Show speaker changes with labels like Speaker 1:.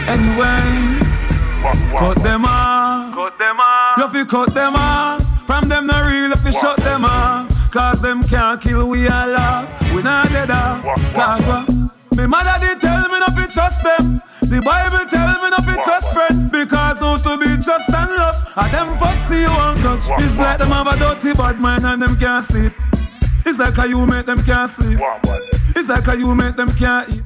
Speaker 1: Anyway, cut them off. You fi cut them off. From them not real if you shut them off. Cause them can't kill we all laugh. We not dead off. Cause what? Me mother did tell me not to trust them. The Bible tell me not to trust friend. Because who to be trust and love. And them first see you and touch. It's like them have a dirty bad mind and them can't sleep. It's like how you make them can't sleep. It's like how you make them can't eat.